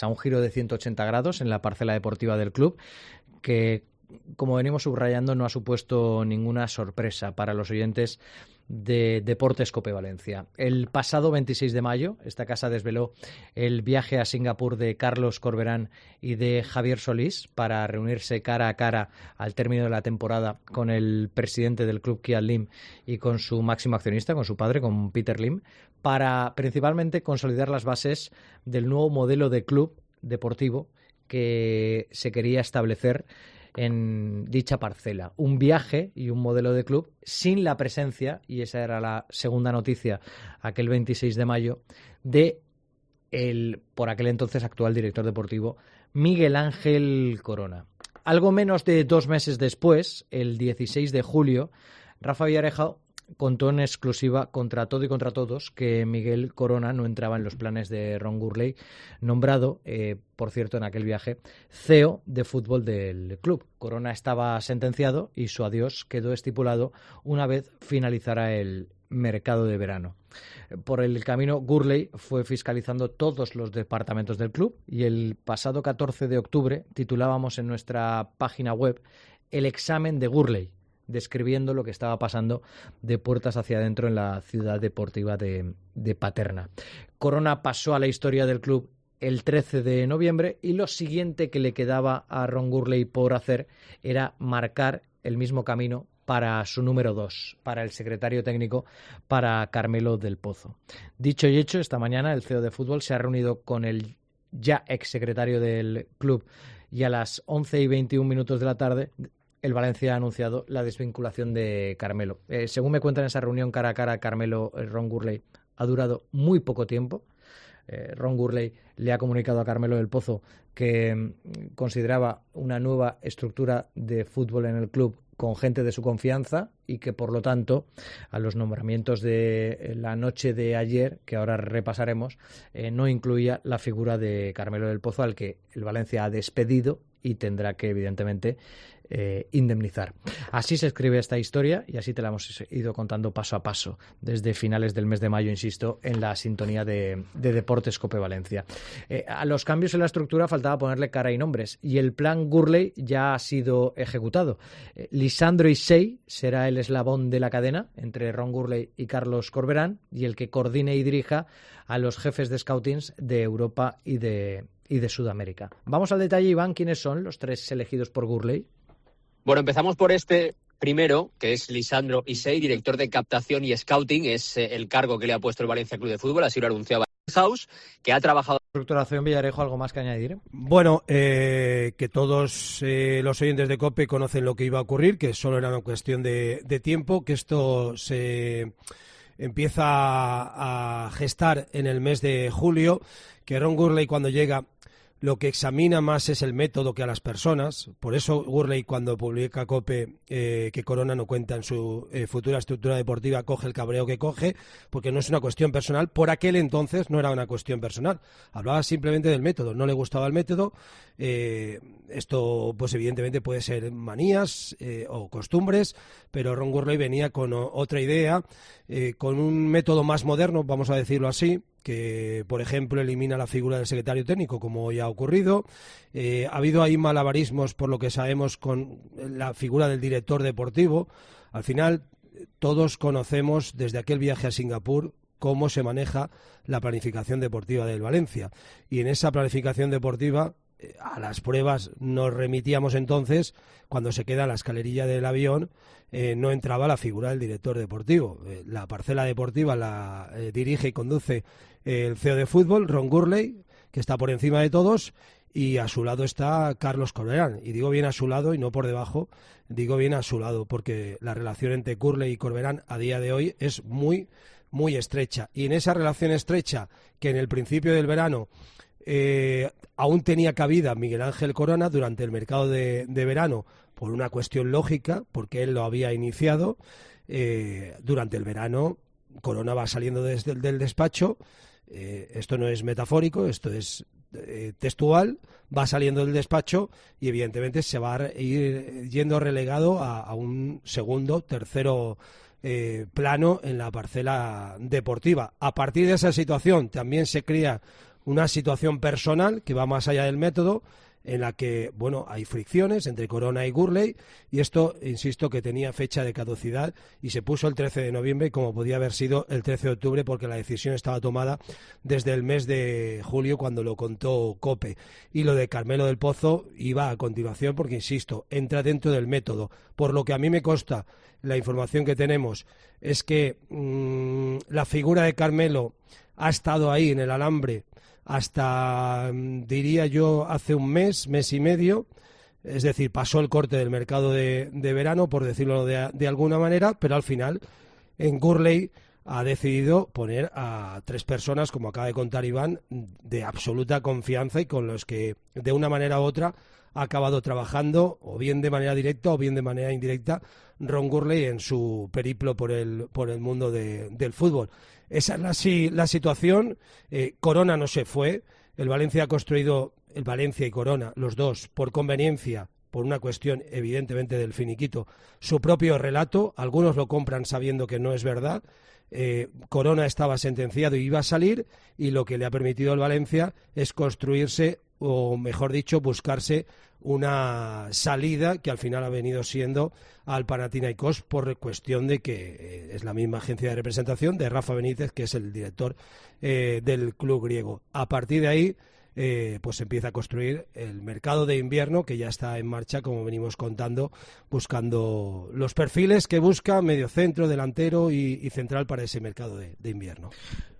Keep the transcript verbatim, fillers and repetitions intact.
a un giro de ciento ochenta grados en la parcela deportiva del club, que, como venimos subrayando, no ha supuesto ninguna sorpresa para los oyentes de Deportes Cope Valencia. El pasado veintiséis de mayo, esta casa desveló el viaje a Singapur de Carlos Corberán y de Javier Solís para reunirse cara a cara al término de la temporada con el presidente del club, Kiat Lim, y con su máximo accionista, con su padre, con Peter Lim, para principalmente consolidar las bases del nuevo modelo de club deportivo que se quería establecer en dicha parcela. Un viaje y un modelo de club sin la presencia, y esa era la segunda noticia aquel veintiséis de mayo, de el, por aquel entonces, actual director deportivo, Miguel Ángel Corona. Algo menos de dos meses después, el dieciséis de julio, Rafa Villarejo contó en exclusiva, contra todo y contra todos, que Miguel Corona no entraba en los planes de Ron Gurley, nombrado, eh, por cierto, en aquel viaje, C E O de fútbol del club. Corona estaba sentenciado y su adiós quedó estipulado una vez finalizara el mercado de verano. Por el camino, Gurley fue fiscalizando todos los departamentos del club y el pasado catorce de octubre titulábamos en nuestra página web El examen de Gurley, describiendo lo que estaba pasando de puertas hacia adentro en la ciudad deportiva de, de Paterna. Corona pasó a la historia del club el trece de noviembre y lo siguiente que le quedaba a Ron Gurley por hacer era marcar el mismo camino para su número dos, para el secretario técnico, para Carmelo del Pozo. Dicho y hecho, esta mañana el C E O de fútbol se ha reunido con el ya exsecretario del club y a las once y veintiún minutos de la tarde el Valencia ha anunciado la desvinculación de Carmelo. Eh, según me cuentan en esa reunión cara a cara, Carmelo, eh, Ron Gurley, ha durado muy poco tiempo. Eh, Ron Gurley le ha comunicado a Carmelo del Pozo que mm, consideraba una nueva estructura de fútbol en el club con gente de su confianza y que, por lo tanto, a los nombramientos de la noche de ayer, que ahora repasaremos, eh, no incluía la figura de Carmelo del Pozo, al que el Valencia ha despedido y tendrá que, evidentemente, eh, indemnizar. Así se escribe esta historia y así te la hemos ido contando paso a paso desde finales del mes de mayo, insisto, en la sintonía de, de Deportes Cope Valencia. Eh, a los cambios en la estructura faltaba ponerle cara y nombres y el plan Gurley ya ha sido ejecutado. Eh, Lisandro Isei será el eslabón de la cadena entre Ron Gurley y Carlos Corberán y el que coordine y dirija a los jefes de scoutings de Europa y de, y de Sudamérica. Vamos al detalle, Iván. ¿Quiénes son los tres elegidos por Gurley? Bueno, empezamos por este primero, que es Lisandro Isei, director de captación y scouting. Es eh, el cargo que le ha puesto el Valencia Club de Fútbol, así lo anunciaba House, que ha trabajado... Estructuración, Villarejo, ¿algo más que añadir? Bueno, eh, que todos eh, los oyentes de COPE conocen lo que iba a ocurrir, que solo era una cuestión de, de tiempo, que esto se empieza a, a gestar en el mes de julio, que Ron Gurley, cuando llega, lo que examina más es el método que a las personas. Por eso Gurley, cuando publica COPE eh, que Corona no cuenta en su eh, futura estructura deportiva, coge el cabreo que coge, porque no es una cuestión personal. Por aquel entonces no era una cuestión personal. Hablaba simplemente del método. No le gustaba el método. Eh, esto, pues evidentemente puede ser manías eh, o costumbres, pero Ron Gurley venía con o, otra idea, eh, con un método más moderno, vamos a decirlo así, que, por ejemplo, elimina la figura del secretario técnico, como ya ha ocurrido. Eh, ha habido ahí malabarismos, por lo que sabemos, con la figura del director deportivo. Al final, todos conocemos, desde aquel viaje a Singapur, cómo se maneja la planificación deportiva del Valencia. Y en esa planificación deportiva, eh, a las pruebas nos remitíamos entonces, cuando se queda en la escalerilla del avión, eh, no entraba la figura del director deportivo. Eh, la parcela deportiva la eh, dirige y conduce el C E O de fútbol, Ron Gurley, que está por encima de todos, y a su lado está Carlos Corberán. Y digo bien a su lado y no por debajo, digo bien a su lado, porque la relación entre Gurley y Corberán a día de hoy es muy, muy estrecha. Y en esa relación estrecha, que en el principio del verano eh, aún tenía cabida Miguel Ángel Corona durante el mercado de, de verano, por una cuestión lógica, porque él lo había iniciado, eh, durante el verano Corona va saliendo desde el del despacho. Eh, esto no es metafórico, esto es eh, textual, va saliendo del despacho y evidentemente se va a ir yendo relegado a, a un segundo, tercero eh, plano en la parcela deportiva. A partir de esa situación también se crea una situación personal que va más allá del método, en la que, bueno, hay fricciones entre Corona y Gurley, y esto, insisto, que tenía fecha de caducidad y se puso el trece de noviembre como podía haber sido el trece de octubre, porque la decisión estaba tomada desde el mes de julio, cuando lo contó COPE. Y lo de Carmelo del Pozo iba a continuación porque, insisto, entra dentro del método. Por lo que a mí me consta, la información que tenemos es que mmm, la figura de Carmelo ha estado ahí en el alambre hasta, diría yo, hace un mes, mes y medio, es decir, pasó el corte del mercado de, de verano, por decirlo de, de alguna manera, pero al final en Gurley ha decidido poner a tres personas, como acaba de contar Iván, de absoluta confianza y con los que de una manera u otra ha acabado trabajando, o bien de manera directa o bien de manera indirecta, Ron Gurley en su periplo por el, por el mundo de, del fútbol. Esa es la, la situación. eh, Corona no se fue, el Valencia ha construido, el Valencia y Corona, los dos, por conveniencia, por una cuestión evidentemente del finiquito, su propio relato. Algunos lo compran sabiendo que no es verdad. Eh, Corona estaba sentenciado y iba a salir, y lo que le ha permitido al Valencia es construirse, o mejor dicho, buscarse una salida que al final ha venido siendo al Panathinaikos, por cuestión de que eh, es la misma agencia de representación de Rafa Benítez, que es el director eh, del club griego. A partir de ahí, eh, pues empieza a construir el mercado de invierno, que ya está en marcha, como venimos contando, buscando los perfiles que busca, mediocentro, delantero y, y central para ese mercado de, de invierno.